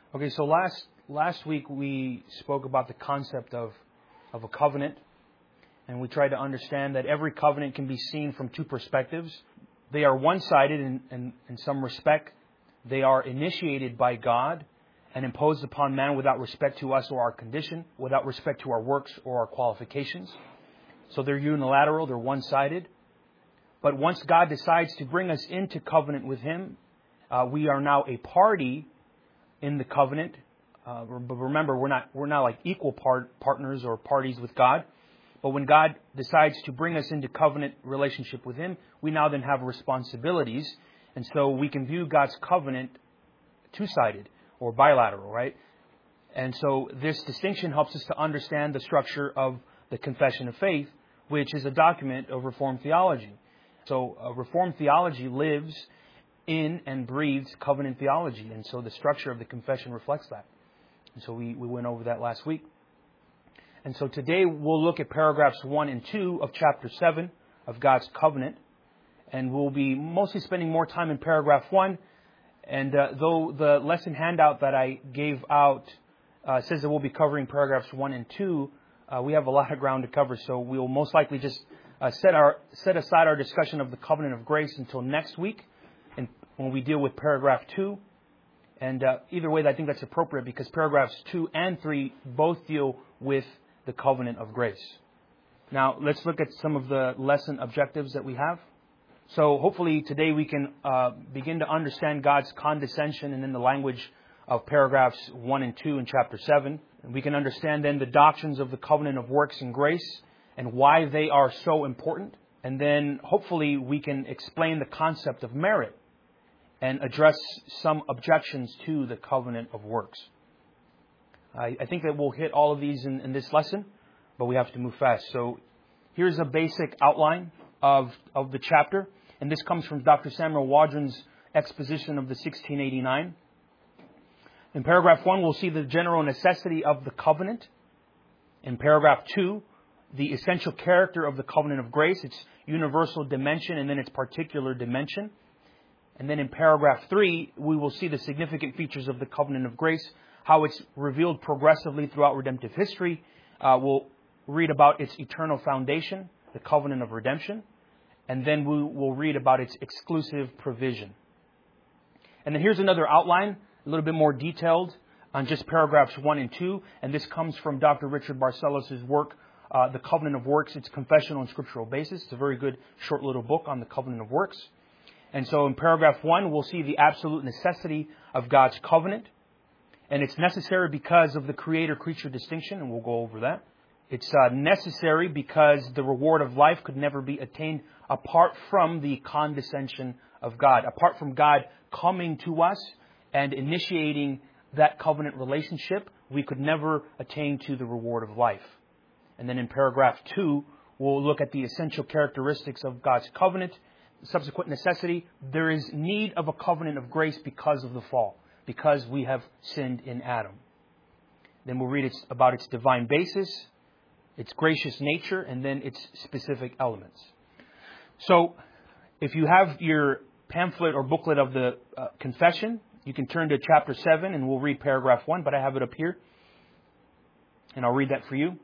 Okay, so last week we spoke about the concept of a covenant, and we tried to understand that every covenant can be seen from two perspectives. They are one-sided in some respect. They are initiated by God and imposed upon man without respect to us or our condition, without respect to our works or our qualifications. So they're unilateral, they're one-sided. But once God decides to bring us into covenant with Him, we are now a party in the covenant. But remember, we're not like equal partners or parties with God. But when God decides to bring us into covenant relationship with Him, we now then have responsibilities. And so we can view God's covenant two-sided or bilateral, right? And so this distinction helps us to understand the structure of the Confession of Faith, which is a document of Reformed theology. So Reformed theology lives in and breathes covenant theology. And so the structure of the confession reflects that. And so we went over that last week. And so today we'll look at paragraphs 1 and 2 of chapter 7 of God's covenant. And we'll be mostly spending more time in paragraph 1. And though the lesson handout that I gave out says that we'll be covering paragraphs 1 and 2, we have a lot of ground to cover. So we'll most likely just set aside our discussion of the covenant of grace until next week, and when we deal with paragraph 2. And either way, I think that's appropriate because paragraphs 2 and 3 both deal with the covenant of grace. Now, let's look at some of the lesson objectives that we have. So hopefully today we can begin to understand God's condescension and in the language of paragraphs 1 and 2 in chapter 7. And we can understand then the doctrines of the covenant of works and grace and why they are so important. And then hopefully we can explain the concept of merit and address some objections to the covenant of works. I think that we'll hit all of these in this lesson, but we have to move fast. So here's a basic outline of the chapter. And this comes from Dr. Samuel Waldron's exposition of the 1689. In paragraph 1, we'll see the general necessity of the covenant. In paragraph 2, the essential character of the covenant of grace, its universal dimension and then its particular dimension. And then in paragraph 3, we will see the significant features of the covenant of grace, how it's revealed progressively throughout redemptive history. We'll read about its eternal foundation, the covenant of redemption. And then we will read about its exclusive provision. And then here's another outline, a little bit more detailed on just paragraphs 1 and 2. And this comes from Dr. Richard Barcellos' work, The Covenant of Works, Its Confessional and Scriptural Basis. It's a very good short little book on the covenant of works. And so in paragraph 1, we'll see the absolute necessity of God's covenant. And it's necessary because of the creator-creature distinction, and we'll go over that. It's necessary because the reward of life could never be attained apart from the condescension of God, apart from God coming to us and initiating that covenant relationship. We could never attain to the reward of life. And then in paragraph 2, we'll look at the essential characteristics of God's covenant. Subsequent necessity, there is need of a covenant of grace because of the fall, because we have sinned in Adam. Then we'll read about its divine basis, its gracious nature, and then its specific elements. So, if you have your pamphlet or booklet of the confession, you can turn to chapter 7 and we'll read paragraph 1, but I have it up here. And I'll read that for you.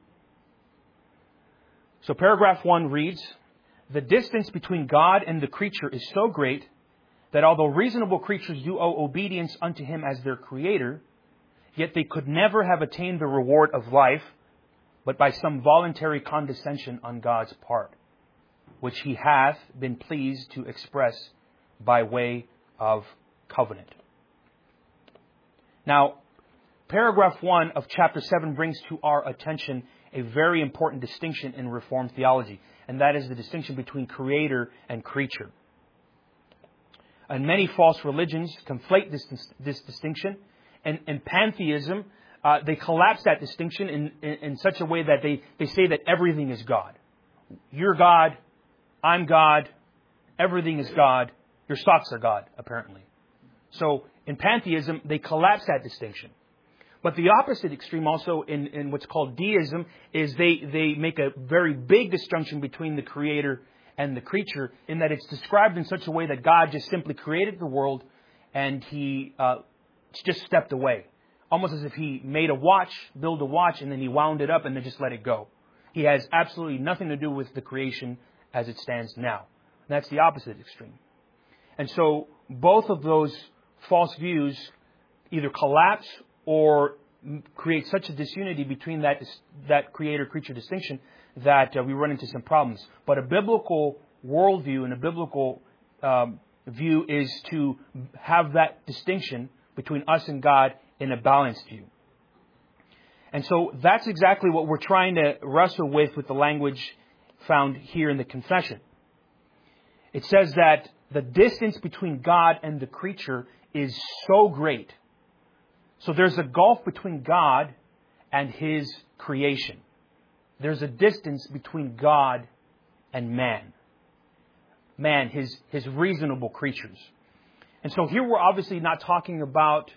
So paragraph 1 reads, "The distance between God and the creature is so great that although reasonable creatures do owe obedience unto Him as their Creator, yet they could never have attained the reward of life, but by some voluntary condescension on God's part, which He hath been pleased to express by way of covenant." Now, paragraph 1 of chapter 7 brings to our attention a very important distinction in Reformed theology, and that is the distinction between creator and creature. And many false religions conflate this distinction, and in pantheism, they collapse that distinction in such a way that they say that everything is God. You're God, I'm God, everything is God, your socks are God, apparently. So in pantheism, they collapse that distinction. But the opposite extreme also in what's called deism is they make a very big distinction between the creator and the creature, in that it's described in such a way that God just simply created the world and He just stepped away. almost as if he made a watch, built a watch, and then he wound it up and then just let it go. He has absolutely nothing to do with the creation as it stands now. That's the opposite extreme. And so both of those false views either collapse or create such a disunity between that creator-creature distinction that we run into some problems. But a biblical worldview and a biblical view is to have that distinction between us and God in a balanced view. And so that's exactly what we're trying to wrestle with the language found here in the confession. It says that the distance between God and the creature is so great. So there's a gulf between God and His creation. There's a distance between God and man. Man, His reasonable creatures. And so here we're obviously not talking about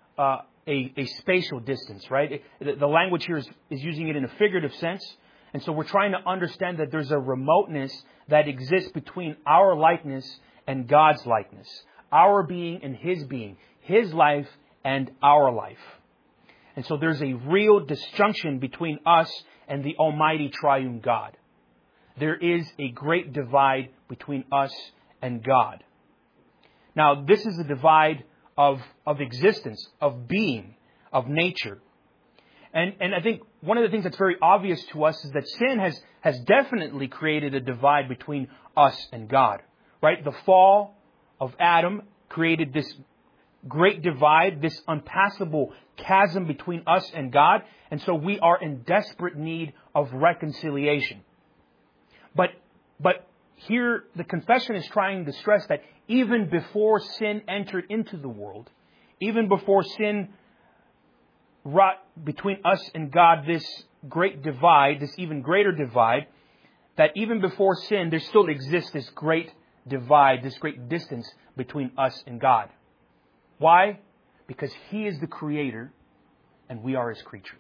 a spatial distance, right? The language here is using it in a figurative sense. And so we're trying to understand that there's a remoteness that exists between our likeness and God's likeness. Our being and His being. His life and our life. And so there's a real disjunction between us and the Almighty Triune God. There is a great divide between us and God. Now, this is a divide of existence, of being, of nature. And I think one of the things that's very obvious to us is that sin has definitely created a divide between us and God. Right? The fall of Adam created this great divide, this unpassable chasm between us and God. And so we are in desperate need of reconciliation. But here the confession is trying to stress that even before sin entered into the world, even before sin wrought between us and God this great divide, this even greater divide, that even before sin there still exists this great divide, this great distance between us and God. Why? Because He is the Creator and we are His creatures.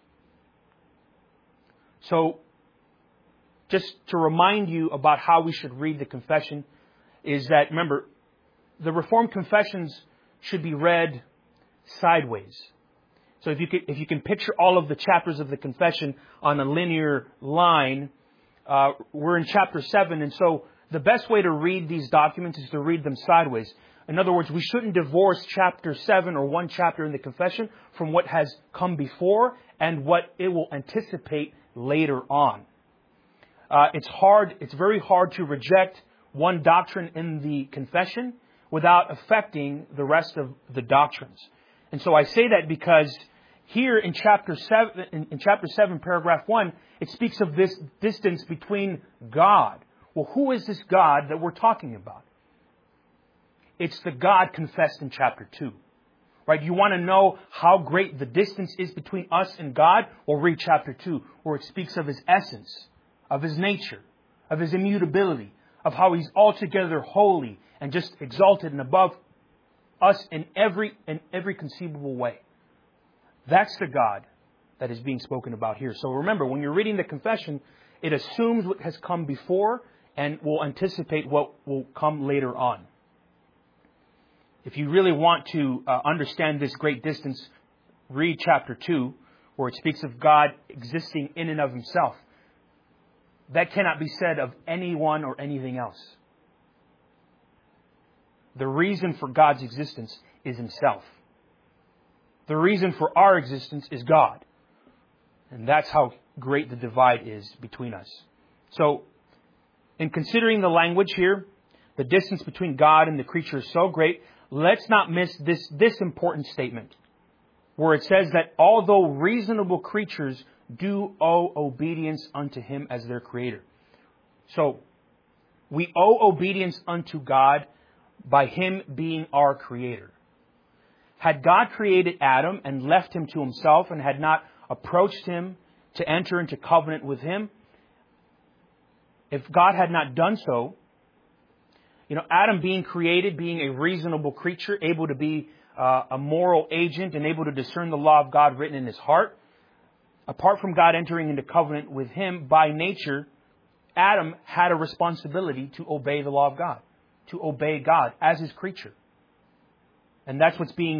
So, just to remind you about how we should read the confession is that, remember, the Reformed confessions should be read sideways. So if you can picture all of the chapters of the confession on a linear line, we're in chapter 7, and so the best way to read these documents is to read them sideways. In other words, we shouldn't divorce chapter 7 or one chapter in the confession from what has come before and what it will anticipate later on. It's very hard to reject one doctrine in the confession without affecting the rest of the doctrines. And so I say that because here in chapter 7, paragraph 1, it speaks of this distance between God. Well, who is this God that we're talking about? It's the God confessed in chapter 2. Right? You want to know how great the distance is between us and God? Well, read chapter 2, where it speaks of His essence, of His nature, of His immutability, of how He's altogether holy and just exalted and above us in every conceivable way. That's the God that is being spoken about here. So remember, when you're reading the confession, it assumes what has come before and will anticipate what will come later on. If you really want to understand this great distance, read chapter 2, where it speaks of God existing in and of Himself. That cannot be said of anyone or anything else. The reason for God's existence is Himself. The reason for our existence is God. And that's how great the divide is between us. So, in considering the language here, the distance between God and the creature is so great, let's not miss this important statement, where it says that although reasonable creatures do owe obedience unto Him as their Creator. So, we owe obedience unto God by Him being our Creator. Had God created Adam and left him to himself and had not approached him to enter into covenant with Him, if God had not done so, Adam being created, being a reasonable creature, able to be a moral agent and able to discern the law of God written in his heart, apart from God entering into covenant with him, by nature, Adam had a responsibility to obey the law of God, to obey God as His creature. And that's what's being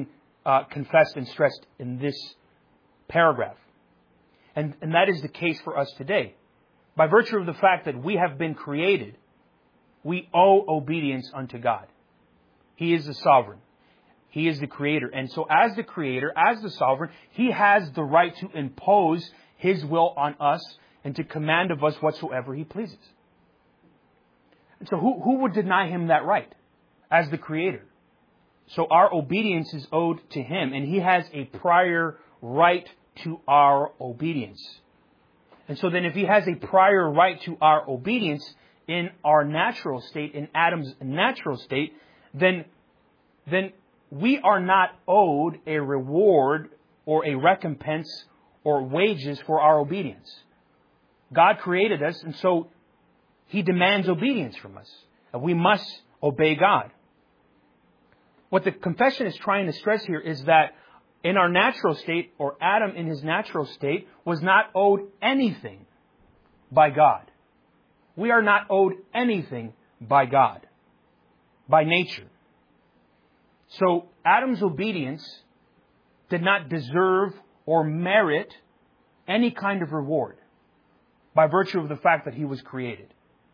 confessed and stressed in this paragraph. And that is the case for us today. By virtue of the fact that we have been created, we owe obedience unto God. He is the sovereign. He is the creator. And so as the creator, as the sovereign, He has the right to impose His will on us and to command of us whatsoever He pleases. And so who would deny Him that right as the creator? So our obedience is owed to Him, and He has a prior right to our obedience. And so then if He has a prior right to our obedience in our natural state, in Adam's natural state, then we are not owed a reward or a recompense or wages for our obedience. God created us, and so He demands obedience from us. And we must obey God. What the confession is trying to stress here is that in our natural state, or Adam in his natural state, was not owed anything by God. We are not owed anything by God, by nature. So Adam's obedience did not deserve or merit any kind of reward by virtue of the fact that he was created.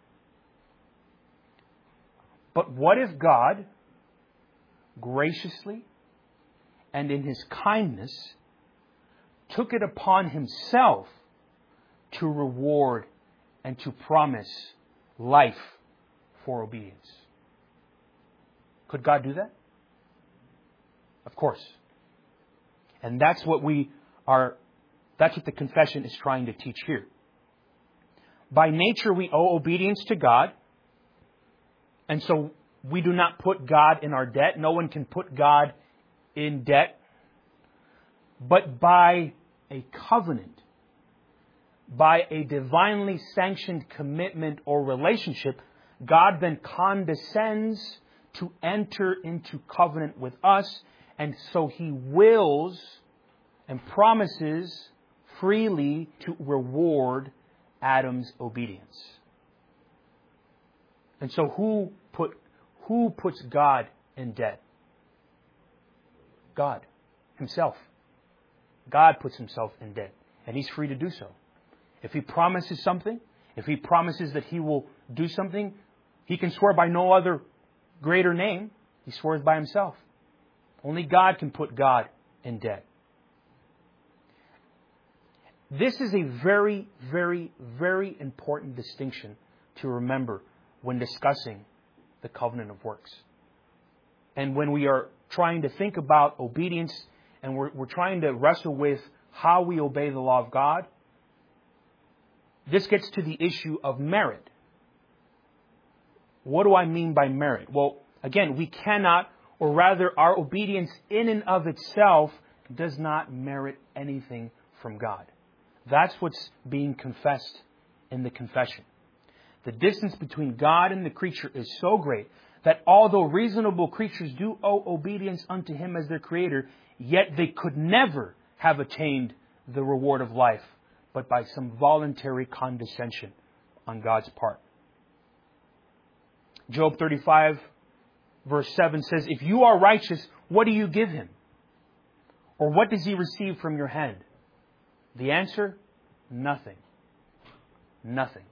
But what if God graciously and in His kindness took it upon Himself to reward and to promise life for obedience? Could God do that? Of course. And that's what that's what the confession is trying to teach here. By nature, we owe obedience to God. And so we do not put God in our debt. No one can put God in debt. But by a covenant, by a divinely sanctioned commitment or relationship, God then condescends to enter into covenant with us. And so He wills and promises freely to reward Adam's obedience. And so who puts God in debt? God Himself. God puts Himself in debt. And He's free to do so. If He promises something, if He promises that He will do something, He can swear by no other greater name. He swears by Himself. Only God can put God in debt. This is a very, very, very important distinction to remember when discussing the covenant of works. And when we are trying to think about obedience and we're trying to wrestle with how we obey the law of God, this gets to the issue of merit. What do I mean by merit? Well, again, we cannot, or rather our obedience in and of itself does not merit anything from God. That's what's being confessed in the confession. The distance between God and the creature is so great that although reasonable creatures do owe obedience unto Him as their creator, yet they could never have attained the reward of life, but by some voluntary condescension on God's part. Job 35 verse 7 says, "If you are righteous, what do you give Him? Or what does He receive from your hand?" The answer, nothing. Nothing.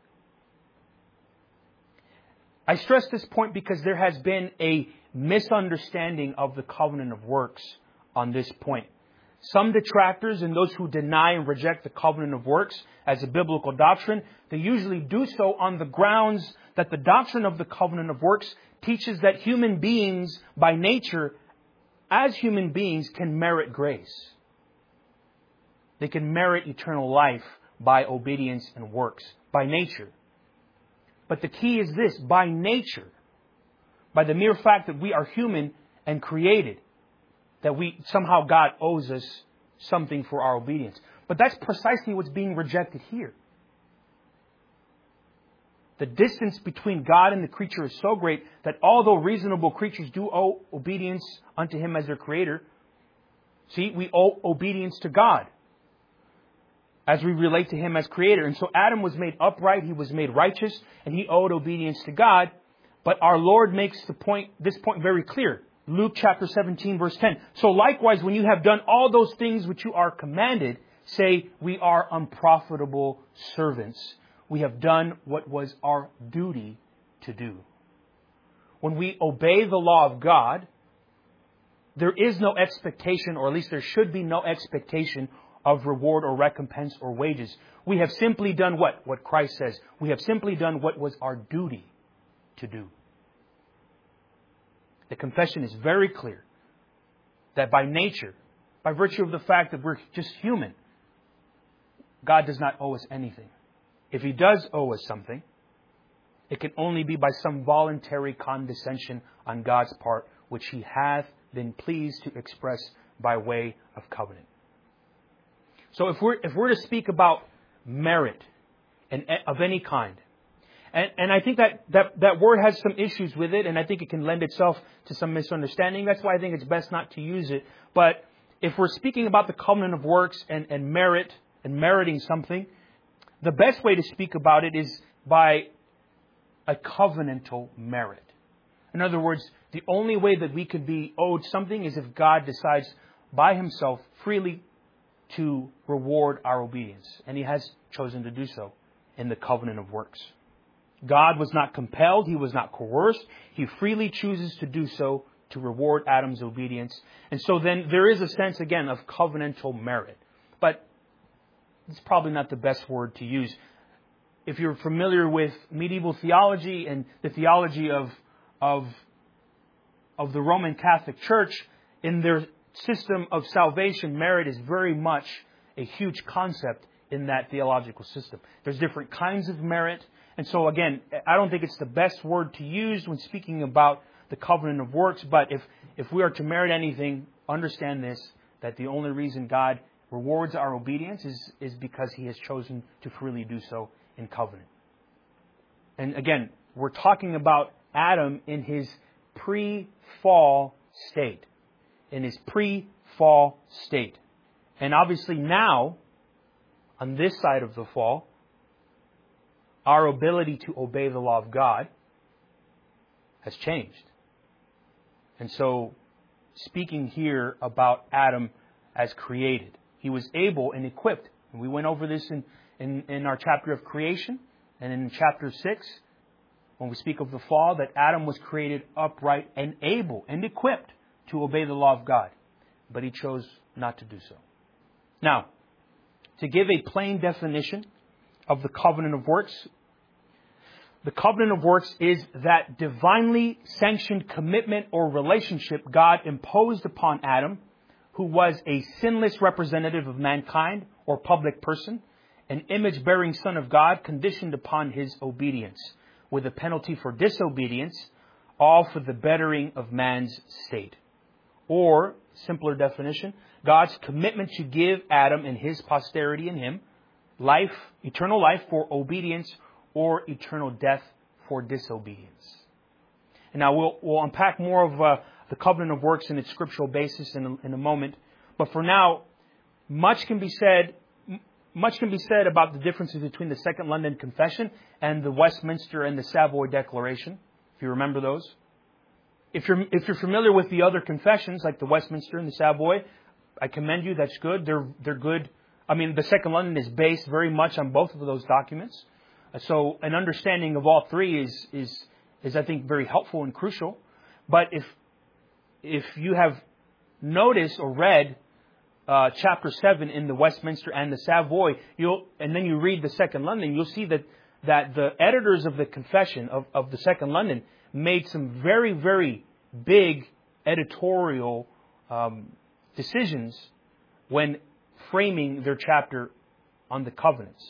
I stress this point because there has been a misunderstanding of the covenant of works on this point. Some detractors and those who deny and reject the covenant of works as a biblical doctrine, they usually do so on the grounds that the doctrine of the covenant of works teaches that human beings, by nature, as human beings, can merit grace. They can merit eternal life by obedience and works, by nature. But the key is this: by nature, by the mere fact that we are human and created, that somehow God owes us something for our obedience. But that's precisely what's being rejected here. The distance between God and the creature is so great that although reasonable creatures do owe obedience unto Him as their creator, see, we owe obedience to God as we relate to Him as creator. And so Adam was made upright, he was made righteous, and he owed obedience to God. But our Lord makes this point very clear. Luke chapter 17, verse 10. So likewise, when you have done all those things which you are commanded, say, we are unprofitable servants. We have done what was our duty to do. When we obey the law of God, there is no expectation, or at least there should be no expectation of reward or recompense or wages. We have simply done what? What Christ says. We have simply done what was our duty to do. The confession is very clear that by nature, by virtue of the fact that we're just human, God does not owe us anything. If He does owe us something, it can only be by some voluntary condescension on God's part, which He hath been pleased to express by way of covenant. So if we're to speak about merit and of any kind, and I think that word has some issues with it, and I think it can lend itself to some misunderstanding. That's why I think it's best not to use it. But if we're speaking about the covenant of works and merit and meriting something, the best way to speak about it is by a covenantal merit. In other words, the only way that we could be owed something is if God decides by Himself freely to reward our obedience. And He has chosen to do so in the covenant of works. God was not compelled. He was not coerced. He freely chooses to do so to reward Adam's obedience. And so then there is a sense, again, of covenantal merit. But it's probably not the best word to use. If you're familiar with medieval theology and the theology of the Roman Catholic Church, in their system of salvation, merit is very much a huge concept in that theological system. There's different kinds of merit. And so again, I don't think it's the best word to use when speaking about the covenant of works. But if we are to merit anything, understand this, that the only reason God rewards our obedience is because He has chosen to freely do so in covenant. And again, we're talking about Adam in his pre-fall state. In his pre-fall state. And obviously now, on this side of the fall, our ability to obey the law of God has changed. And so, speaking here about Adam as created, he was able and equipped. And we went over this in our chapter of creation. And in chapter 6, when we speak of the fall, that Adam was created upright and able and equipped to obey the law of God. But he chose not to do so. Now, to give a plain definition of the covenant of works, the covenant of works is that divinely sanctioned commitment or relationship God imposed upon Adam, who was a sinless representative of mankind or public person, an image-bearing son of God conditioned upon his obedience, with a penalty for disobedience, all for the bettering of man's state. Or, simpler definition, God's commitment to give Adam and his posterity in him life, eternal life for obedience, or eternal death for disobedience. And now we'll unpack more of the covenant of works and its scriptural basis in a moment. But for now, much can be said about the differences between the Second London Confession and the Westminster and the Savoy Declaration, if you remember those. If you're familiar with the other confessions, like the Westminster and the Savoy, I commend you. That's good. They're good. I mean, the Second London is based very much on both of those documents. So an understanding of all three is I think very helpful and crucial. But if you have noticed or read chapter 7 in the Westminster and the Savoy, and then you read the Second London, you'll see that the editors of the confession of the Second London made some very, very big editorial decisions when framing their chapter on the covenants.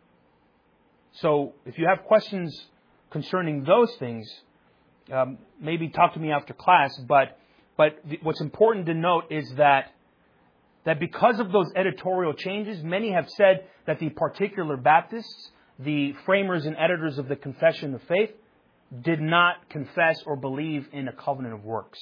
So if you have questions concerning those things, maybe talk to me after class. But what's important to note is that because of those editorial changes, many have said that the particular Baptists, the framers and editors of the Confession of Faith, did not confess or believe in a covenant of works.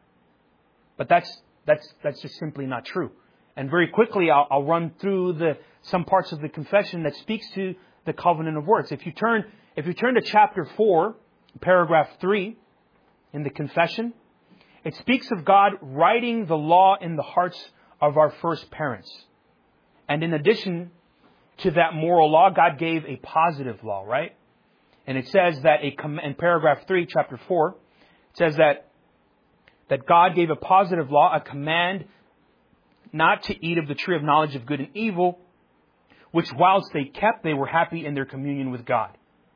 But that's just simply not true. And very quickly, I'll run through some parts of the confession that speaks to the covenant of works. If you turn to chapter 4, paragraph 3 in the confession, it speaks of God writing the law in the hearts of our first parents. And in addition to that moral law, God gave a positive law, right? And it says that in paragraph 3, chapter 4, it says that God gave a positive law, a command not to eat of the tree of knowledge of good and evil, which whilst they kept, they were happy in their communion with God.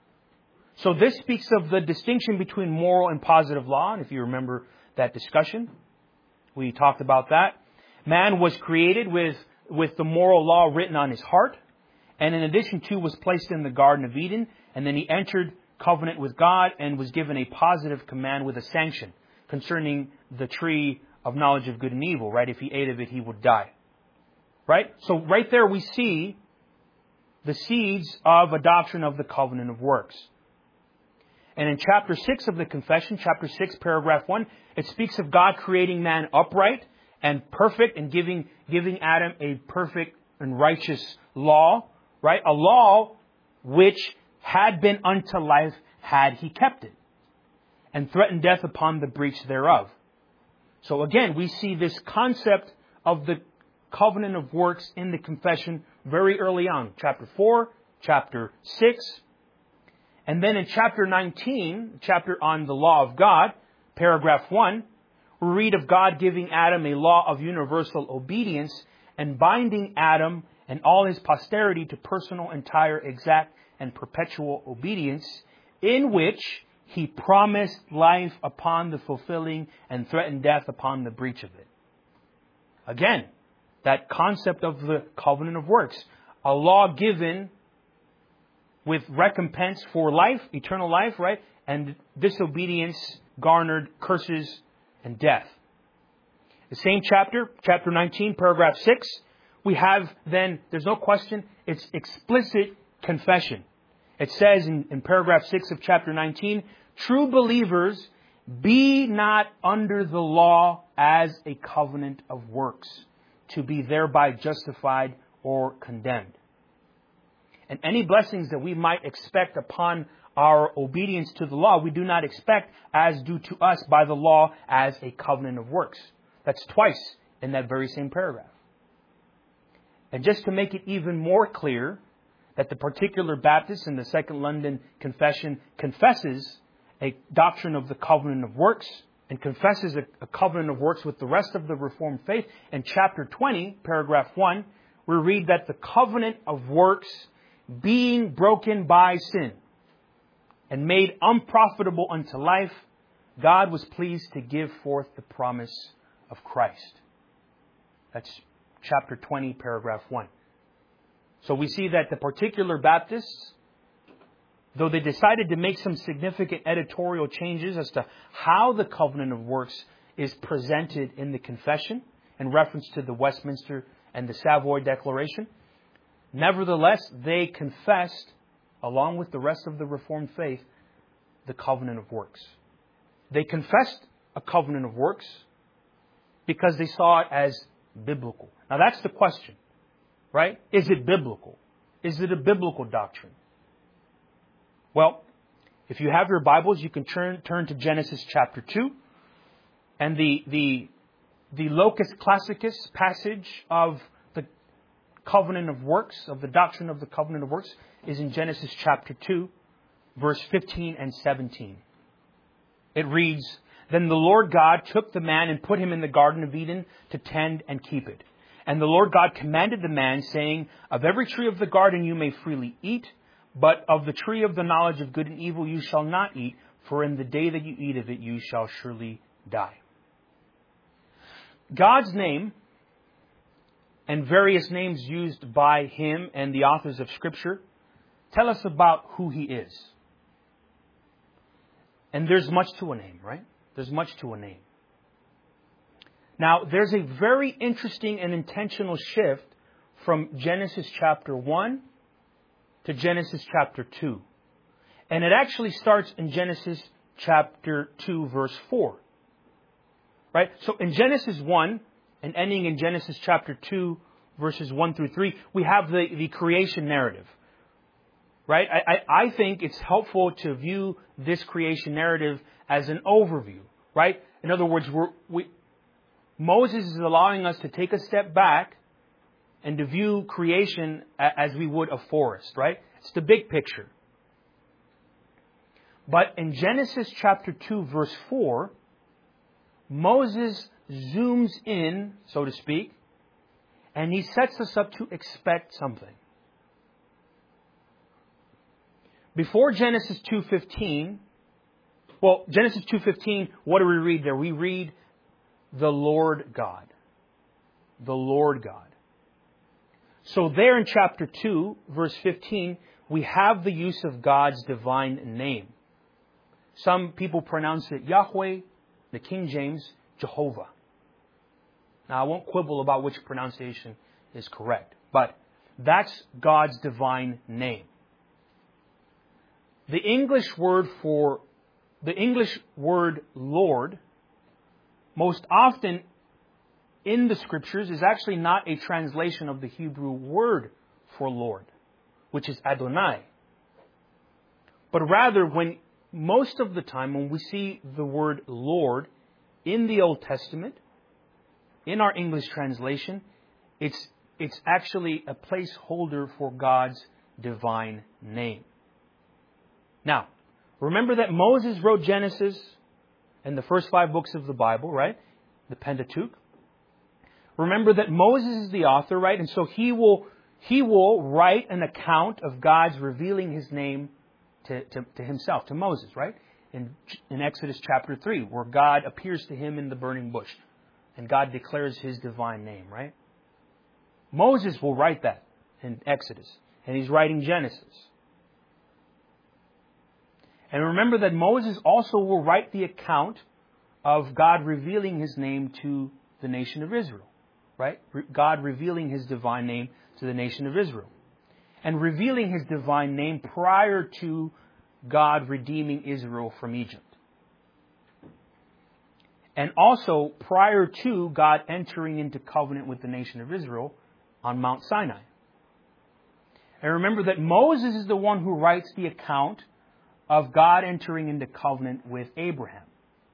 So this speaks of the distinction between moral and positive law. And if you remember that discussion, we talked about that. Man was created with the moral law written on his heart. And in addition to, was placed in the Garden of Eden. And then he entered covenant with God and was given a positive command with a sanction concerning the tree of knowledge of good and evil, right? If he ate of it, he would die. Right? So right there we see the seeds of a doctrine of the covenant of works. And in chapter 6 of the confession, chapter 6, paragraph 1, it speaks of God creating man upright and perfect and giving Adam a perfect and righteous law, right? A law which had been unto life had he kept it, and threatened death upon the breach thereof. So again, we see this concept of the covenant of works in the confession very early on. Chapter 4, chapter 6. And then in chapter 19, chapter on the law of God, paragraph 1, we read of God giving Adam a law of universal obedience and binding Adam and all his posterity to personal, entire, exact, and perpetual obedience, in which he promised life upon the fulfilling and threatened death upon the breach of it. Again, that concept of the covenant of works. A law given with recompense for life, eternal life, right? And disobedience garnered curses and death. The same chapter, chapter 19, paragraph 6, we have then, there's no question, it's explicit confession. It says in paragraph 6 of chapter 19, true believers, be not under the law as a covenant of works, to be thereby justified or condemned. And any blessings that we might expect upon our obedience to the law, we do not expect as due to us by the law as a covenant of works. That's twice in that very same paragraph. And just to make it even more clear that the particular Baptist in the Second London Confession confesses a doctrine of the covenant of works and confesses a covenant of works with the rest of the Reformed faith, in chapter 20, paragraph 1, we read that the covenant of works being broken by sin and made unprofitable unto life, God was pleased to give forth the promise of Christ. That's chapter 20, paragraph 1. So we see that the particular Baptists, though they decided to make some significant editorial changes as to how the covenant of works is presented in the confession in reference to the Westminster and the Savoy Declaration, nevertheless, they confessed, along with the rest of the Reformed faith, the covenant of works. They confessed a covenant of works because they saw it as biblical. Now that's the question, right? Is it biblical? Is it a biblical doctrine? Well, if you have your Bibles, you can turn to Genesis chapter 2. And the locus classicus passage of the covenant of works, of the doctrine of the covenant of works, is in Genesis chapter 2, verse 15 and 17. It reads, Then the Lord God took the man and put him in the Garden of Eden to tend and keep it. And the Lord God commanded the man, saying, Of every tree of the garden you may freely eat, but of the tree of the knowledge of good and evil you shall not eat, for in the day that you eat of it you shall surely die. God's name and various names used by Him and the authors of Scripture tell us about who He is. And there's much to a name, right? There's much to a name. Now, there's a very interesting and intentional shift from Genesis chapter 1 to Genesis chapter 2. And it actually starts in Genesis chapter 2, verse 4. Right? So in Genesis 1 and ending in Genesis chapter 2, verses 1 through 3, we have the creation narrative. Right? I think it's helpful to view this creation narrative as an overview. Right? In other words, Moses is allowing us to take a step back and to view creation as we would a forest, right? It's the big picture. But in Genesis chapter 2, verse 4, Moses zooms in, so to speak, and he sets us up to expect something. Before Genesis 2:15, Genesis 2:15, what do we read there? We read the Lord God. The Lord God. So there in chapter 2, verse 15, we have the use of God's divine name. Some people pronounce it Yahweh, the King James, Jehovah. Now, I won't quibble about which pronunciation is correct, but that's God's divine name. The English word Lord, most often in the Scriptures, is actually not a translation of the Hebrew word for Lord, which is Adonai. But rather, most of the time when we see the word Lord in the Old Testament, in our English translation, it's actually a placeholder for God's divine name. Now, remember that Moses wrote Genesis and the first 5 books of the Bible, right? The Pentateuch. Remember that Moses is the author, right? And so he will write an account of God's revealing His name to himself, to Moses, right? In Exodus chapter 3, where God appears to him in the burning bush. And God declares His divine name, right? Moses will write that in Exodus. And he's writing Genesis. And remember that Moses also will write the account of God revealing His name to the nation of Israel. Right? God revealing His divine name to the nation of Israel. And revealing His divine name prior to God redeeming Israel from Egypt. And also prior to God entering into covenant with the nation of Israel on Mount Sinai. And remember that Moses is the one who writes the account of God entering into covenant with Abraham.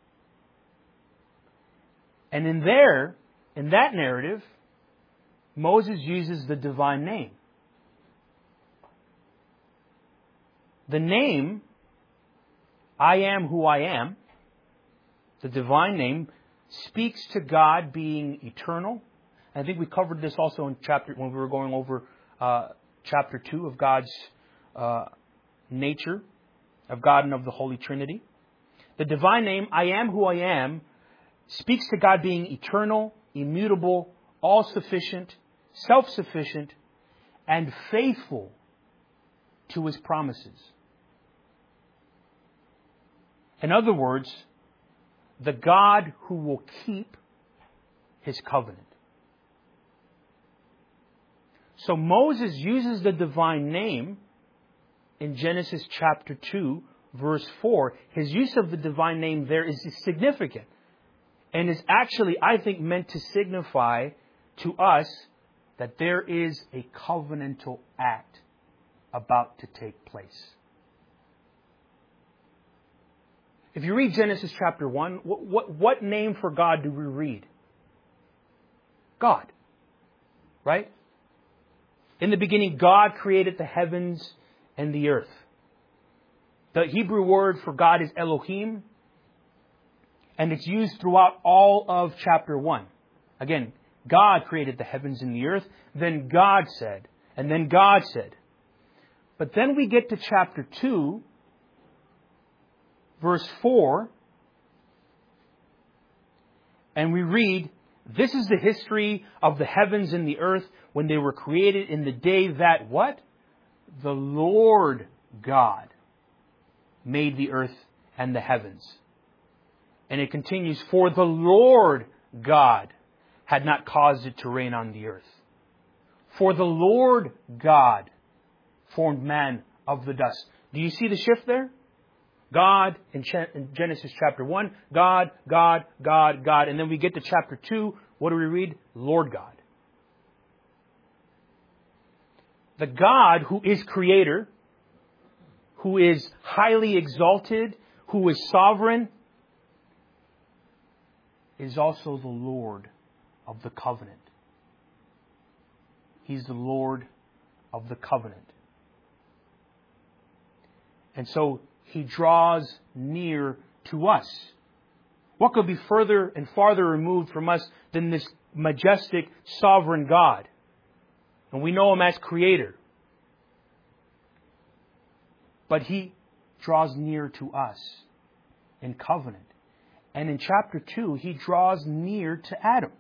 And in that narrative, Moses uses the divine name. The name, I am who I am, the divine name, speaks to God being eternal. I think we covered this also when we were going over chapter 2 of God's nature, of God and of the Holy Trinity. The divine name, I am who I am, speaks to God being eternal, immutable, all-sufficient, self-sufficient, and faithful to His promises. In other words, the God who will keep His covenant. So Moses uses the divine name in Genesis chapter 2, verse 4. His use of the divine name there is significant. And is actually, I think, meant to signify to us that there is a covenantal act about to take place. If you read Genesis chapter 1, what name for God do we read? God. Right? In the beginning, God created the heavens and the earth. The Hebrew word for God is Elohim. And it's used throughout all of chapter 1. Again, God created the heavens and the earth. Then God said. And then God said. But then we get to chapter 2, verse 4. And we read, this is the history of the heavens and the earth when they were created in the day that what? The Lord God made the earth and the heavens. And it continues, for the Lord God had not caused it to rain on the earth. For the Lord God formed man of the dust. Do you see the shift there? God in Genesis chapter 1, God, God, God, God. And then we get to chapter 2. What do we read? Lord God. The God who is creator, who is highly exalted, who is sovereign, is also the Lord of the covenant. He's the Lord of the covenant. And so He draws near to us. What could be further and farther removed from us than this majestic, sovereign God? And we know Him as Creator. But He draws near to us in covenant. And in chapter 2, He draws near to Adam.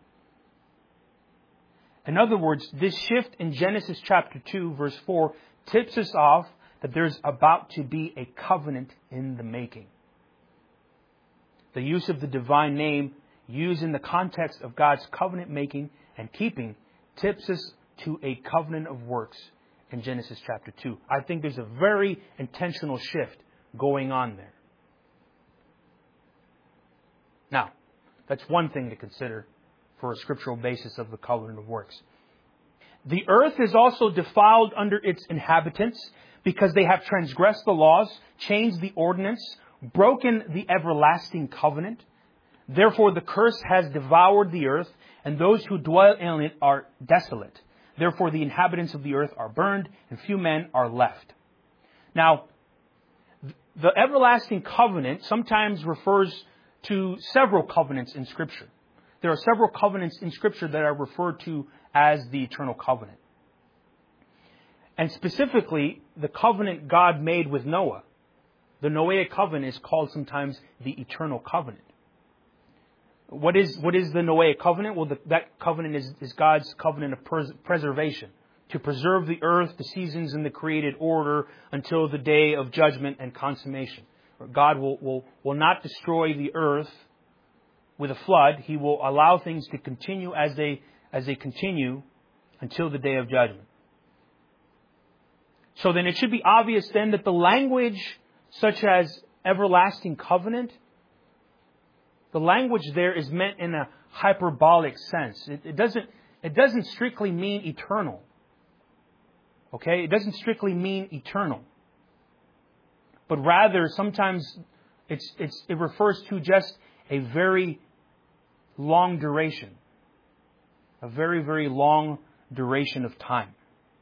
In other words, this shift in Genesis chapter 2, verse 4, tips us off that there's about to be a covenant in the making. The use of the divine name used in the context of God's covenant making and keeping tips us to a covenant of works in Genesis chapter 2. I think there's a very intentional shift going on there. Now, that's one thing to consider for a scriptural basis of the covenant of works. The earth is also defiled under its inhabitants because they have transgressed the laws, changed the ordinance, broken the everlasting covenant. Therefore the curse has devoured the earth, and those who dwell in it are desolate. Therefore the inhabitants of the earth are burned, and few men are left. Now, the everlasting covenant sometimes refers to several covenants in Scripture. There are several covenants in Scripture that are referred to as the eternal covenant. And specifically, the covenant God made with Noah. The Noahic covenant is called sometimes the eternal covenant. What is the Noahic covenant? Well, that covenant is God's covenant of preservation. To preserve the earth, the seasons, and the created order until the day of judgment and consummation. God will not destroy the earth with a flood. He will allow things to continue as they continue until the day of judgment. So then it should be obvious then that the language such as everlasting covenant, the language there is meant in a hyperbolic sense. It doesn't strictly mean eternal. Okay? It doesn't strictly mean eternal. But rather sometimes it refers to just a very long duration. A very, very long duration of time.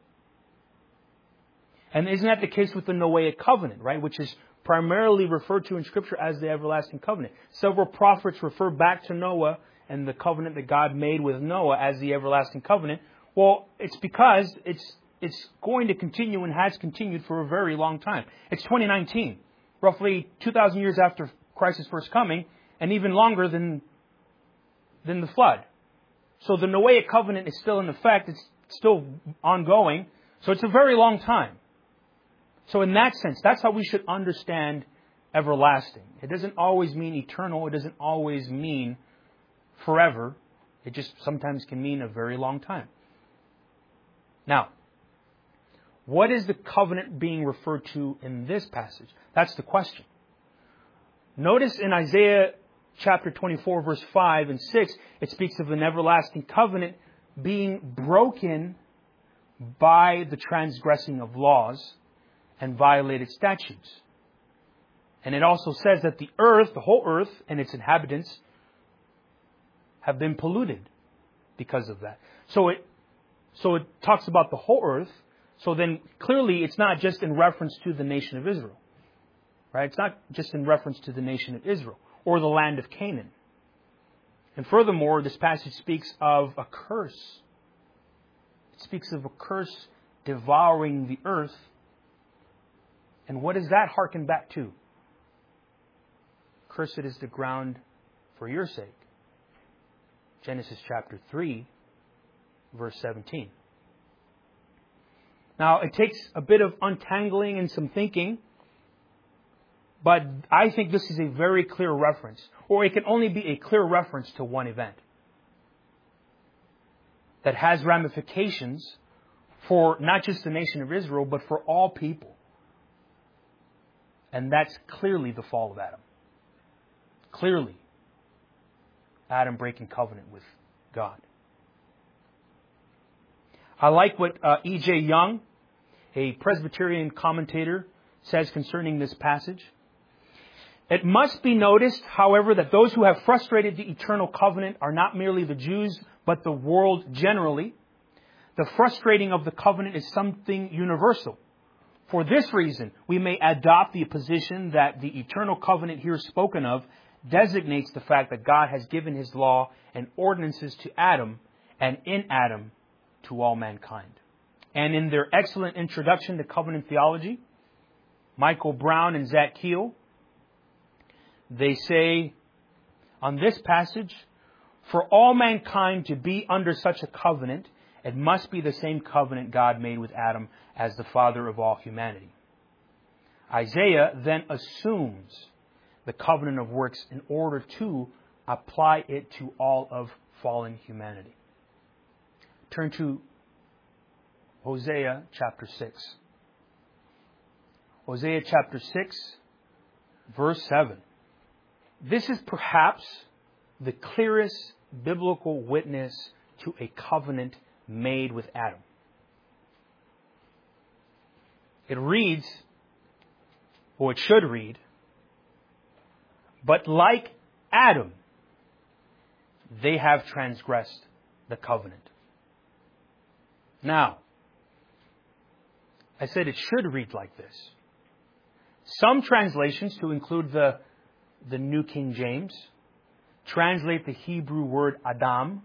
And isn't that the case with the Noahic covenant, right? Which is primarily referred to in Scripture as the everlasting covenant. Several prophets refer back to Noah and the covenant that God made with Noah as the everlasting covenant. Well, it's because it's going to continue and has continued for a very long time. It's 2019, roughly 2,000 years after Christ's first coming, and even longer than the flood. So the Noahic covenant is still in effect. It's still ongoing. So it's a very long time. So in that sense, that's how we should understand everlasting. It doesn't always mean eternal. It doesn't always mean forever. It just sometimes can mean a very long time. Now, what is the covenant being referred to in this passage? That's the question. Notice in Isaiah chapter 24, verse 5 and 6, it speaks of an everlasting covenant being broken by the transgressing of laws and violated statutes. And it also says that the earth, the whole earth and its inhabitants have been polluted because of that. So it talks about the whole earth. So then clearly it's not just in reference to the nation of Israel. Right? It's not just in reference to the nation of Israel or the land of Canaan. And furthermore, this passage speaks of a curse. It speaks of a curse devouring the earth. And what does that hearken back to? Cursed is the ground for your sake. Genesis chapter 3, verse 17. Now, it takes a bit of untangling and some thinking, but I think this is a very clear reference, or it can only be a clear reference to one event that has ramifications for not just the nation of Israel, but for all people. And that's clearly the fall of Adam. Clearly, Adam breaking covenant with God. I like what E.J. Young, a Presbyterian commentator, says concerning this passage. It must be noticed, however, that those who have frustrated the eternal covenant are not merely the Jews, but the world generally. The frustrating of the covenant is something universal. For this reason, we may adopt the position that the eternal covenant here spoken of designates the fact that God has given His law and ordinances to Adam, and in Adam to all mankind. And in their excellent introduction to covenant theology, Michael Brown and Zach Keel, they say on this passage, for all mankind to be under such a covenant, it must be the same covenant God made with Adam as the father of all humanity. Isaiah then assumes the covenant of works in order to apply it to all of fallen humanity. Turn to Hosea chapter 6. Hosea chapter 6, verse 7. This is perhaps the clearest biblical witness to a covenant made with Adam. It reads, or it should read, but like Adam, they have transgressed the covenant. Now, I said it should read like this. Some translations, to include the New King James, translate the Hebrew word Adam,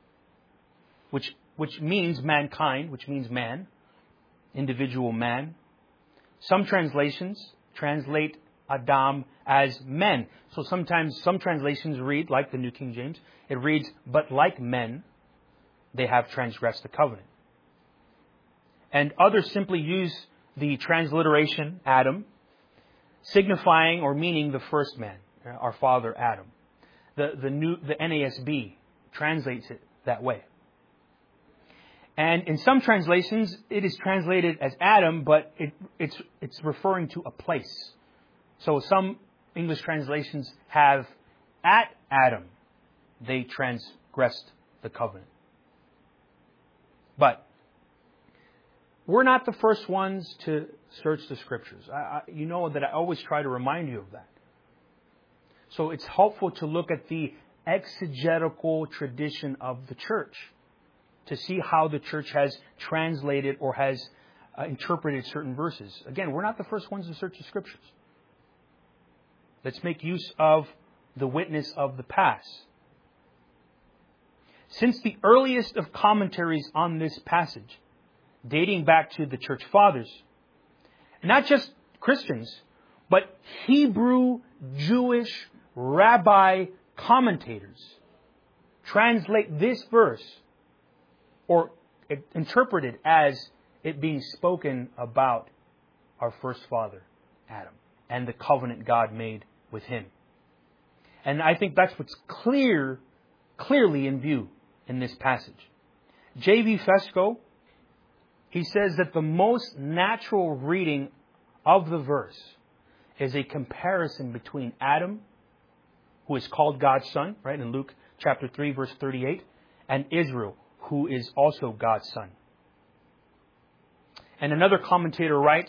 which means mankind, which means man, individual man. Some translations translate Adam as men. So sometimes some translations read, like the New King James, it reads, but like men, they have transgressed the covenant. And others simply use the transliteration Adam, signifying or meaning the first man, our father Adam. The NASB translates it that way. And in some translations, it is translated as Adam, but it's referring to a place. So some English translations have at Adam, they transgressed the covenant. But we're not the first ones to search the Scriptures. You know that I always try to remind you of that. So it's helpful to look at the exegetical tradition of the church to see how the church has translated or has interpreted certain verses. Again, we're not the first ones to search the Scriptures. Let's make use of the witness of the past. Since the earliest of commentaries on this passage, dating back to the Church Fathers, not just Christians, but Hebrew, Jewish, rabbi commentators translate this verse or interpret it as it being spoken about our first father, Adam, and the covenant God made with him. And I think that's what's clearly in view in this passage. J.V. Fesko, he says that the most natural reading of the verse is a comparison between Adam, who is called God's son, right, in Luke chapter 3, verse 38, and Israel, who is also God's son. And another commentator writes,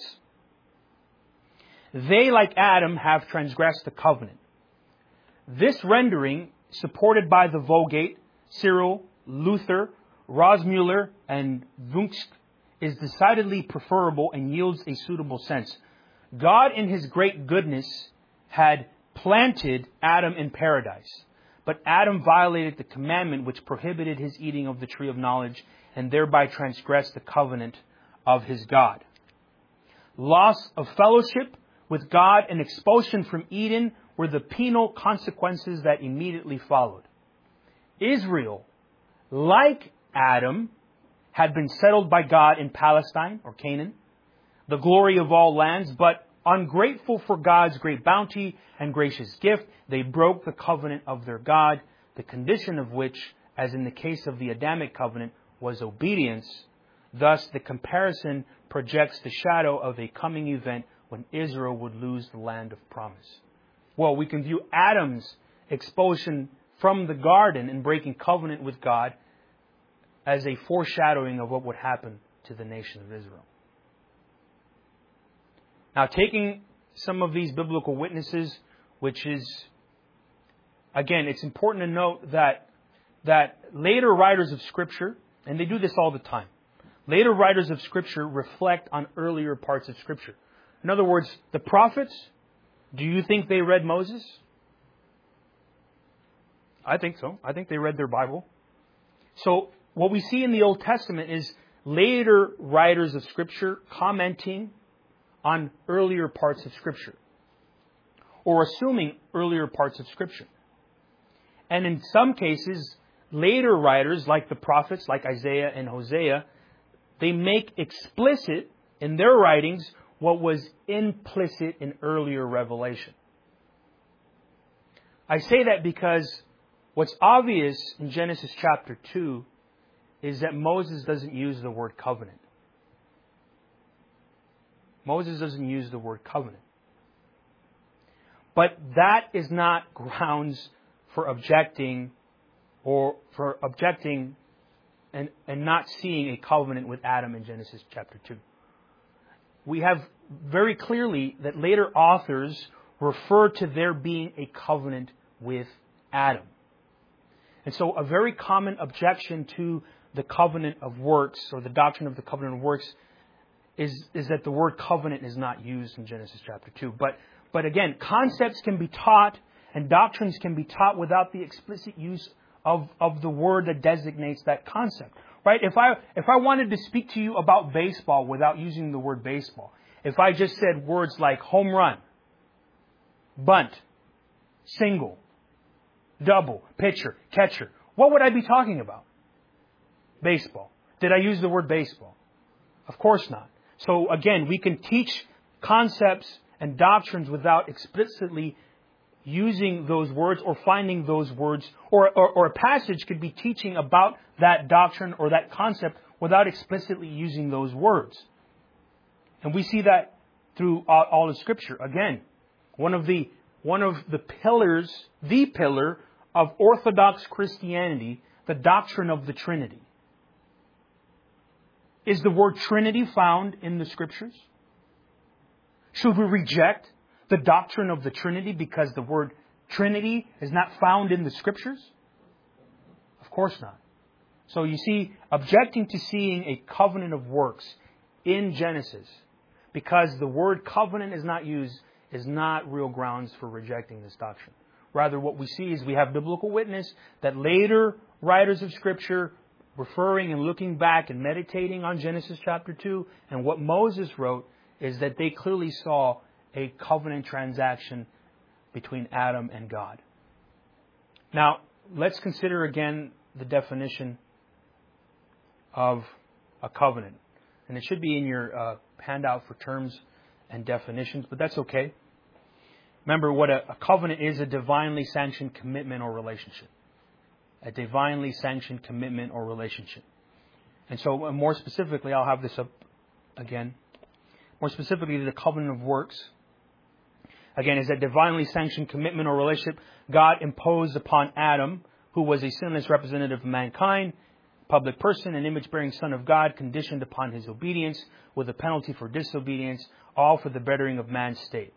they, like Adam, have transgressed the covenant. This rendering, supported by the Vulgate, Cyril, Luther, Rosmuller, and Wunsch, is decidedly preferable and yields a suitable sense. God, in His great goodness, had planted Adam in paradise. But Adam violated the commandment which prohibited his eating of the tree of knowledge and thereby transgressed the covenant of his God. Loss of fellowship with God and expulsion from Eden were the penal consequences that immediately followed. Israel, like Adam, had been settled by God in Palestine or Canaan, the glory of all lands, but ungrateful for God's great bounty and gracious gift, they broke the covenant of their God, the condition of which, as in the case of the Adamic covenant, was obedience. Thus, the comparison projects the shadow of a coming event when Israel would lose the land of promise. Well, we can view Adam's expulsion from the garden and breaking covenant with God as a foreshadowing of what would happen to the nation of Israel. Now, taking some of these biblical witnesses which is, again, it's important to note that later writers of Scripture, and they do this all the time, later writers of Scripture reflect on earlier parts of Scripture. In other words, the prophets, do you think they read Moses? I think so. I think they read their Bible. So what we see in the Old Testament is later writers of Scripture commenting on earlier parts of Scripture, or assuming earlier parts of Scripture. And in some cases, later writers, like the prophets, like Isaiah and Hosea, they make explicit in their writings what was implicit in earlier revelation. I say that because what's obvious in Genesis chapter 2 is that Moses doesn't use the word covenant. Moses doesn't use the word covenant. But that is not grounds for objecting and not seeing a covenant with Adam in Genesis chapter 2. We have very clearly that later authors refer to there being a covenant with Adam. And so a very common objection to the covenant of works, or the doctrine of the covenant of works, is that the word covenant is not used in Genesis chapter 2. But again, concepts can be taught and doctrines can be taught without the explicit use of the word that designates that concept. Right? If I wanted to speak to you about baseball without using the word baseball, if I just said words like home run, bunt, single, double, pitcher, catcher, what would I be talking about? Baseball. Did I use the word baseball? Of course not. So again, we can teach concepts and doctrines without explicitly using those words or finding those words, or a passage could be teaching about that doctrine or that concept without explicitly using those words. And we see that through all of Scripture. Again, one of the pillars, the pillar of Orthodox Christianity, the doctrine of the Trinity. Is the word Trinity found in the Scriptures? Should we reject the doctrine of the Trinity because the word Trinity is not found in the Scriptures? Of course not. So you see, objecting to seeing a covenant of works in Genesis because the word covenant is not used is not real grounds for rejecting this doctrine. Rather, what we see is we have biblical witness that later writers of Scripture, referring and looking back and meditating on Genesis chapter 2 and what Moses wrote, is that they clearly saw a covenant transaction between Adam and God. Now, let's consider again the definition of a covenant. And it should be in your handout for terms and definitions, but that's okay. Remember, what a covenant is: a divinely sanctioned commitment or relationship. A divinely sanctioned commitment or relationship. And so, more specifically, I'll have this up again. More specifically, the covenant of works, again, is a divinely sanctioned commitment or relationship God imposed upon Adam, who was a sinless representative of mankind, public person, an image-bearing son of God, conditioned upon his obedience, with a penalty for disobedience, all for the bettering of man's state.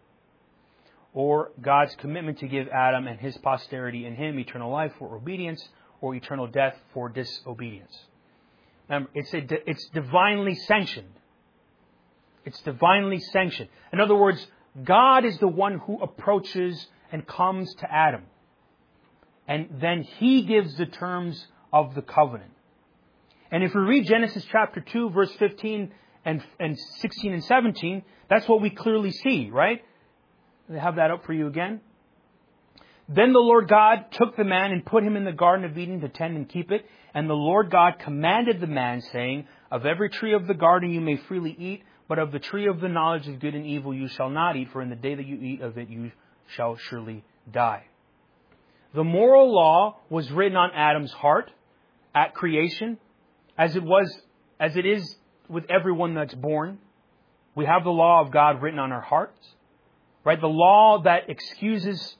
Or God's commitment to give Adam and his posterity in him eternal life for obedience, or eternal death for disobedience. Remember, it's divinely sanctioned. It's divinely sanctioned. In other words, God is the one who approaches and comes to Adam. And then He gives the terms of the covenant. And if we read Genesis chapter 2, verse 15 and 16 and 17, that's what we clearly see, right? They have that up for you again. Then the Lord God took the man and put him in the Garden of Eden to tend and keep it. And the Lord God commanded the man, saying, of every tree of the garden you may freely eat, but of the tree of the knowledge of good and evil you shall not eat, for in the day that you eat of it you shall surely die. The moral law was written on Adam's heart at creation, as it is with everyone that's born. We have the law of God written on our hearts, right? The law that excuses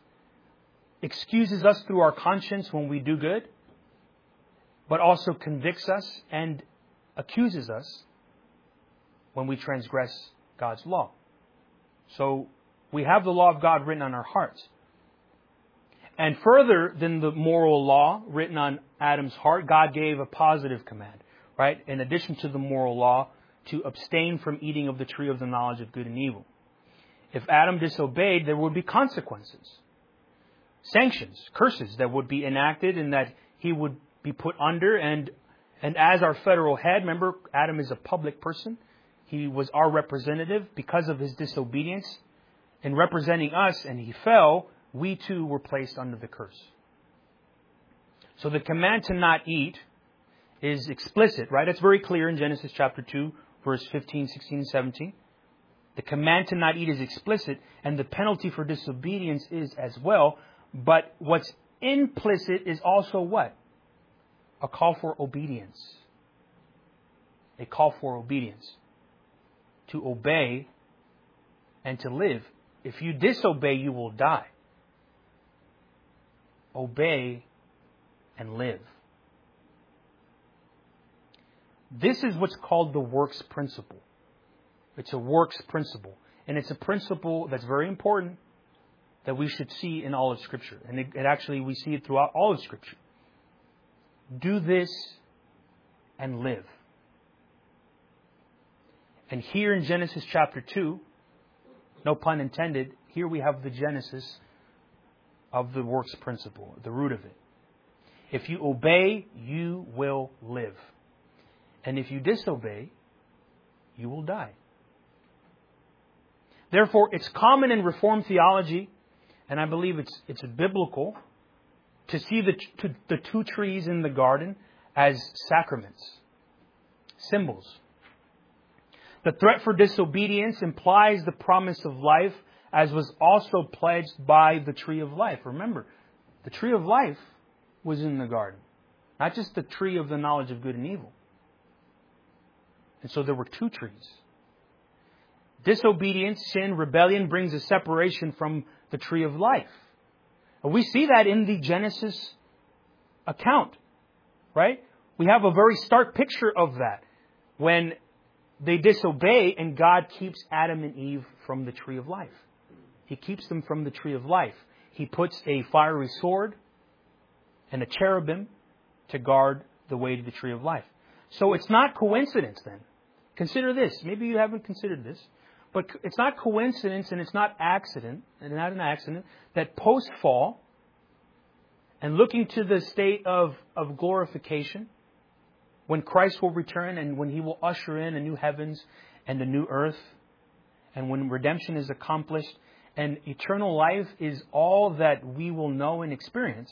us through our conscience when we do good, but also convicts us and accuses us when we transgress God's law. So we have the law of God written on our hearts. And further than the moral law written on Adam's heart, God gave a positive command, right? In addition to the moral law, to abstain from eating of the tree of the knowledge of good and evil. If Adam disobeyed, there would be consequences, sanctions, curses that would be enacted, and that he would be put under. And as our federal head, remember, Adam is a public person. He was our representative because of his disobedience. In representing us, and he fell, we too were placed under the curse. So the command to not eat is explicit, right? It's very clear in Genesis chapter 2, verse 15, 16, and 17. The command to not eat is explicit, and the penalty for disobedience is as well. But what's implicit is also what? A call for obedience. A call for obedience. To obey and to live. If you disobey, you will die. Obey and live. This is what's called the works principle. It's a works principle. And it's a principle that's very important that we should see in all of Scripture. And it actually, we see it throughout all of Scripture. Do this and live. And here in Genesis chapter 2, no pun intended, here we have the genesis of the works principle, the root of it. If you obey, you will live. And if you disobey, you will die. Therefore, it's common in Reformed theology, and I believe it's biblical, to see the two trees in the garden as sacraments, symbols. The threat for disobedience implies the promise of life, as was also pledged by the tree of life. Remember, the tree of life was in the garden, not just the tree of the knowledge of good and evil. And so there were two trees. Disobedience, sin, rebellion brings a separation from the tree of life. And we see that in the Genesis account, right? We have a very stark picture of that when they disobey and God keeps Adam and Eve from the tree of life. He keeps them from the tree of life. He puts a fiery sword and a cherubim to guard the way to the tree of life. So it's not coincidence then. Consider this. Maybe you haven't considered this. But it's not coincidence and it's not an accident that post-fall and looking to the state of glorification, when Christ will return and when He will usher in a new heavens and a new earth, and when redemption is accomplished and eternal life is all that we will know and experience,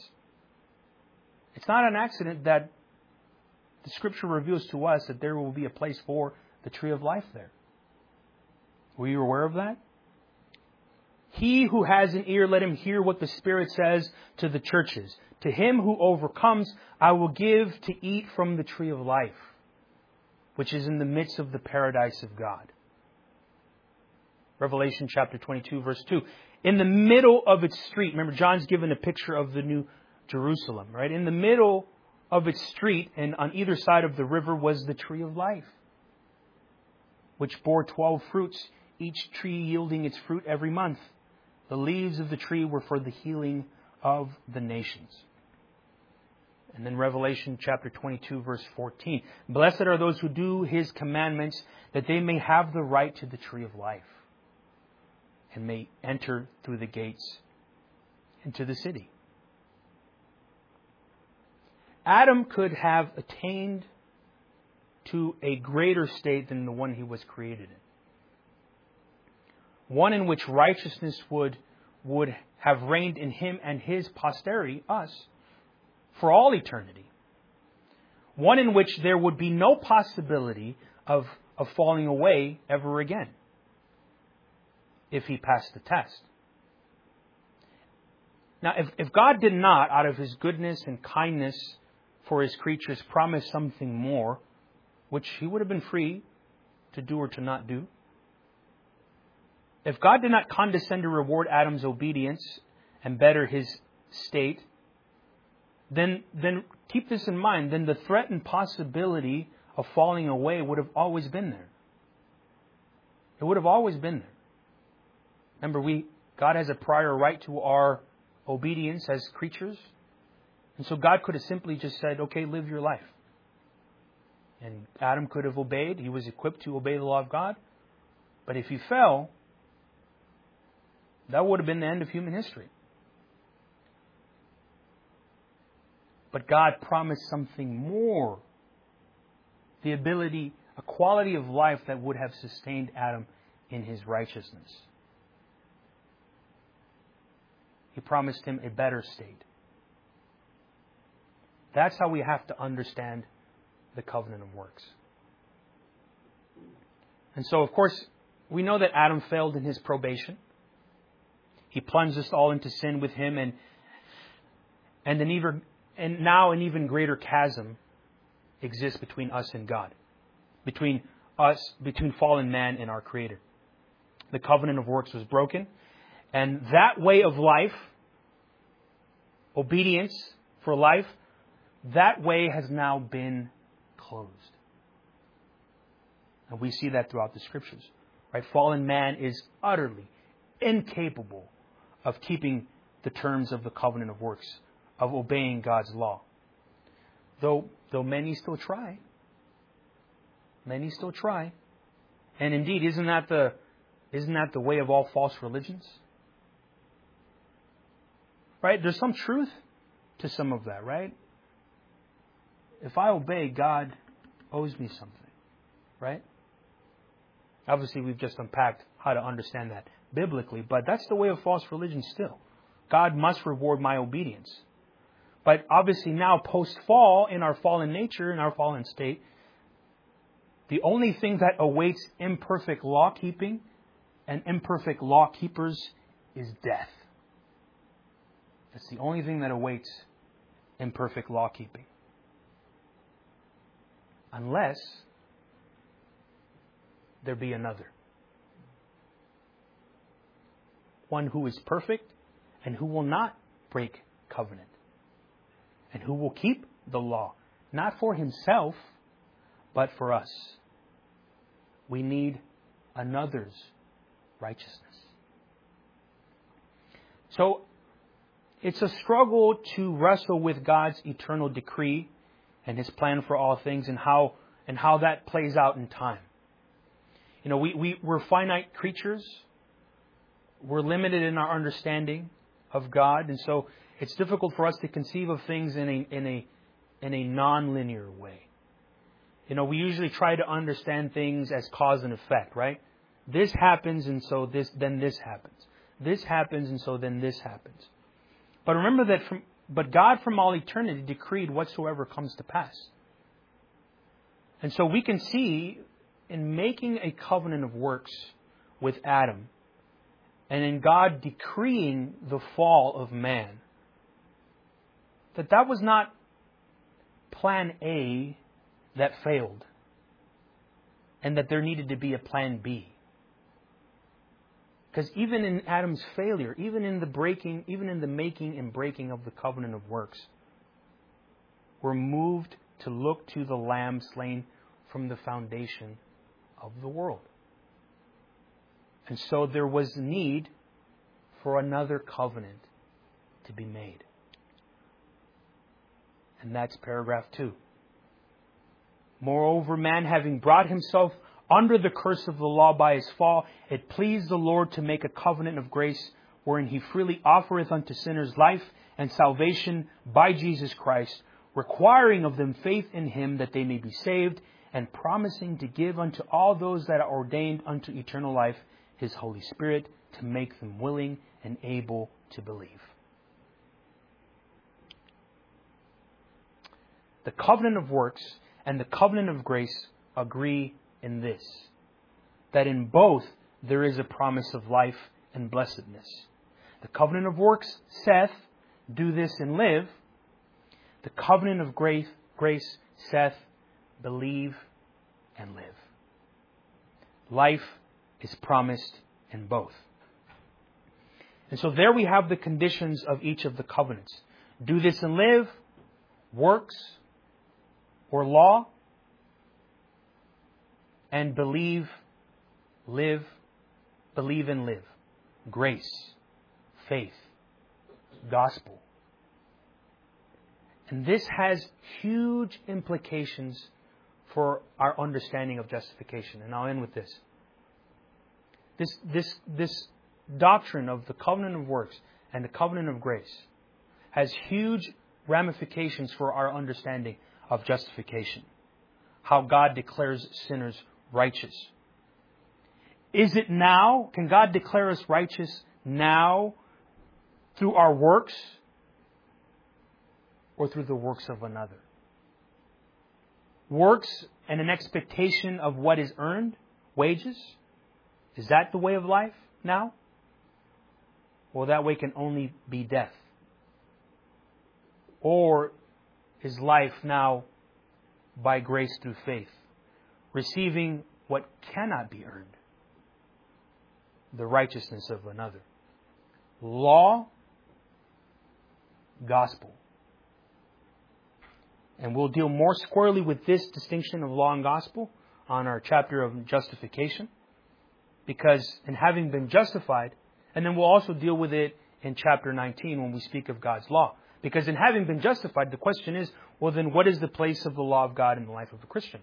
it's not an accident that the Scripture reveals to us that there will be a place for the tree of life there. Were you aware of that? He who has an ear, let him hear what the Spirit says to the churches. To him who overcomes, I will give to eat from the tree of life, which is in the midst of the paradise of God. Revelation chapter 22, verse 2. In the middle of its street, remember John's given a picture of the new Jerusalem, right? In the middle of its street and on either side of the river was the tree of life, which bore 12 fruits, each tree yielding its fruit every month. The leaves of the tree were for the healing of the nations. And then Revelation chapter 22, verse 14. Blessed are those who do His commandments, that they may have the right to the tree of life and may enter through the gates into the city. Adam could have attained to a greater state than the one he was created in. One in which righteousness would have reigned in him and his posterity, us, for all eternity. One in which there would be no possibility of falling away ever again if he passed the test. Now, if God did not, out of His goodness and kindness for His creatures, promise something more, which He would have been free to do or to not do, if God did not condescend to reward Adam's obedience and better his state, then keep this in mind, then the threat and possibility of falling away would have always been there. It would have always been there. Remember, God has a prior right to our obedience as creatures. And so God could have simply just said, okay, live your life. And Adam could have obeyed. He was equipped to obey the law of God. But if he fell, that would have been the end of human history. But God promised something more. The ability, a quality of life that would have sustained Adam in his righteousness. He promised him a better state. That's how we have to understand the covenant of works. And so, of course, we know that Adam failed in his probation. He plunged us all into sin with him, and now an even greater chasm exists between us and God, between fallen man and our Creator. The covenant of works was broken, and that way of life, obedience for life, that way has now been closed. And we see that throughout the Scriptures. Right? Fallen man is utterly incapable of keeping the terms of the covenant of works, of obeying God's law. Though many still try. Many still try. And indeed, isn't that the way of all false religions? Right? There's some truth to some of that, right? If I obey, God owes me something. Right? Obviously, we've just unpacked how to understand that biblically, but that's the way of false religion still. God must reward my obedience. But obviously now, post-fall, in our fallen nature, in our fallen state, the only thing that awaits imperfect law-keeping and imperfect law-keepers is death. That's the only thing that awaits imperfect law-keeping. Unless there be another. One who is perfect and who will not break covenant. And who will keep the law. Not for himself, but for us. We need another's righteousness. So, it's a struggle to wrestle with God's eternal decree and His plan for all things, and how that plays out in time. You know, we're finite creatures. We're limited in our understanding of God, and so it's difficult for us to conceive of things in a non-linear way. You know, we usually try to understand things as cause and effect, right? This happens, and so then this happens. This happens, and so then this happens. But remember that but God from all eternity decreed whatsoever comes to pass. And so we can see in making a covenant of works with Adam, and in God decreeing the fall of man, that was not plan A that failed, and that there needed to be a plan B. Because even in Adam's failure, even in the making and breaking of the covenant of works, we're moved to look to the Lamb slain from the foundation of the world. And so there was need for another covenant to be made. And that's paragraph 2. Moreover, man having brought himself under the curse of the law by his fall, it pleased the Lord to make a covenant of grace, wherein He freely offereth unto sinners life and salvation by Jesus Christ, requiring of them faith in Him that they may be saved, and promising to give unto all those that are ordained unto eternal life His Holy Spirit, to make them willing and able to believe. The covenant of works and the covenant of grace agree in this, that in both there is a promise of life and blessedness. The covenant of works saith, do this and live. The covenant of grace saith, believe and live. Life is promised in both. And so there we have the conditions of each of the covenants. Do this and live, works or law, and believe and live. Grace, faith, gospel. And this has huge implications for our understanding of justification. And I'll end with this. This doctrine of the covenant of works and the covenant of grace has huge ramifications for our understanding of justification. How God declares sinners righteous. Is it now? Can God declare us righteous now through our works or through the works of another? Works and an expectation of what is earned, wages, is that the way of life now? Well, that way can only be death. Or is life now by grace through faith, receiving what cannot be earned, the righteousness of another? Law, gospel. And we'll deal more squarely with this distinction of law and gospel on our chapter of justification. Because in having been justified, and then we'll also deal with it in chapter 19 when we speak of God's law. Because in having been justified, the question is, well then what is the place of the law of God in the life of a Christian?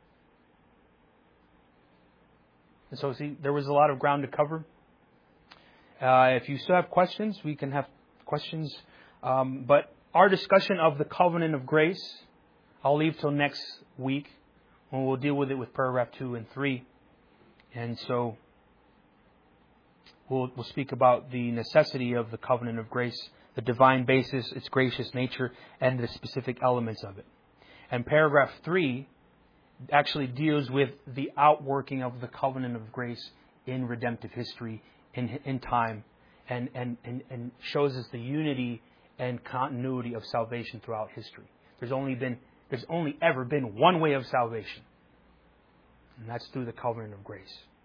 And so see, there was a lot of ground to cover. If you still have questions, we can have questions. But our discussion of the covenant of grace, I'll leave till next week when we'll deal with it with paragraph 2 and 3. And so we'll speak about the necessity of the covenant of grace, the divine basis, its gracious nature, and the specific elements of it. And paragraph 3 actually deals with the outworking of the covenant of grace in redemptive history, in time, and shows us the unity and continuity of salvation throughout history. There's only ever been one way of salvation, and that's through the covenant of grace.